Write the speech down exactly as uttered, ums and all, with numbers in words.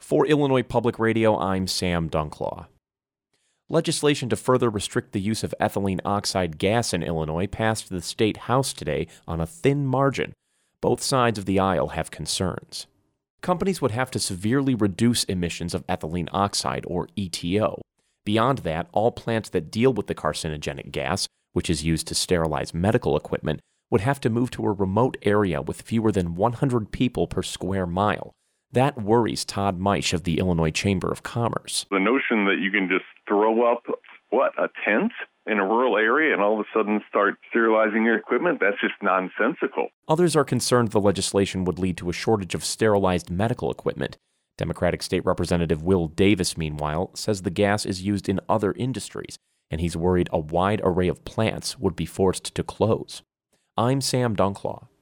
For Illinois Public Radio, I'm Sam Dunklaw. Legislation to further restrict the use of ethylene oxide gas in Illinois passed the state House today on a thin margin. Both sides of the aisle have concerns. Companies would have to severely reduce emissions of ethylene oxide, or E T O. Beyond that, all plants that deal with the carcinogenic gas, which is used to sterilize medical equipment, would have to move to a remote area with fewer than one hundred people per square mile. That worries Todd Meisch of the Illinois Chamber of Commerce. The notion that you can just throw up, what, a tent in a rural area and all of a sudden start sterilizing your equipment, that's just nonsensical. Others are concerned the legislation would lead to a shortage of sterilized medical equipment. Democratic State Representative Will Davis, meanwhile, says the gas is used in other industries, and he's worried a wide array of plants would be forced to close. I'm Sam Dunklaw.